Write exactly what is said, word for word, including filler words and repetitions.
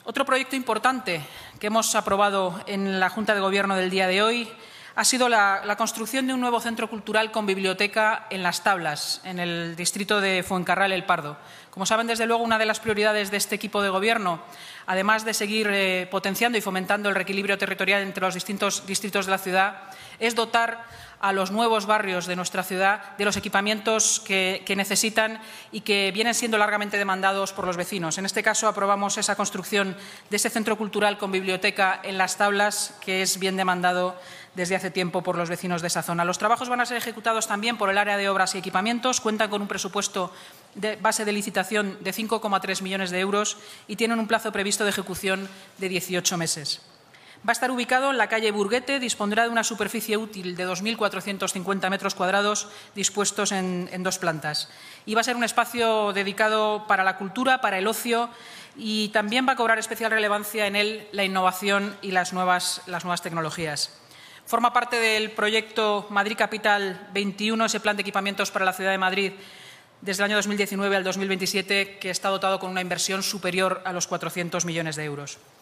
Otro proyecto importante que hemos aprobado en la Junta de Gobierno del día de hoy ha sido la, la construcción de un nuevo centro cultural con biblioteca en Las Tablas, en el distrito de Fuencarral El Pardo. Como saben, desde luego, una de las prioridades de este equipo de Gobierno, además de seguir eh, potenciando y fomentando el reequilibrio territorial entre los distintos distritos de la ciudad, es dotar a los nuevos barrios de nuestra ciudad de los equipamientos que, que necesitan y que vienen siendo largamente demandados por los vecinos. En este caso, aprobamos esa construcción de ese centro cultural con biblioteca en Las Tablas, que es bien demandado desde hace tiempo por los vecinos de esa zona. Los trabajos van a ser ejecutados también por el área de obras y equipamientos, cuentan con un presupuesto de base de licitación de cinco coma tres millones de euros y tienen un plazo previsto de ejecución de dieciocho meses. Va a estar ubicado en la calle Burguete, dispondrá de una superficie útil de dos mil cuatrocientos cincuenta metros cuadrados dispuestos en, en dos plantas. Y va a ser un espacio dedicado para la cultura, para el ocio, y también va a cobrar especial relevancia en él la innovación y las nuevas, las nuevas tecnologías. Forma parte del proyecto Madrid Capital veintiuno, ese plan de equipamientos para la ciudad de Madrid, desde el año dos mil diecinueve al dos mil veintisiete, que está dotado con una inversión superior a los cuatrocientos millones de euros.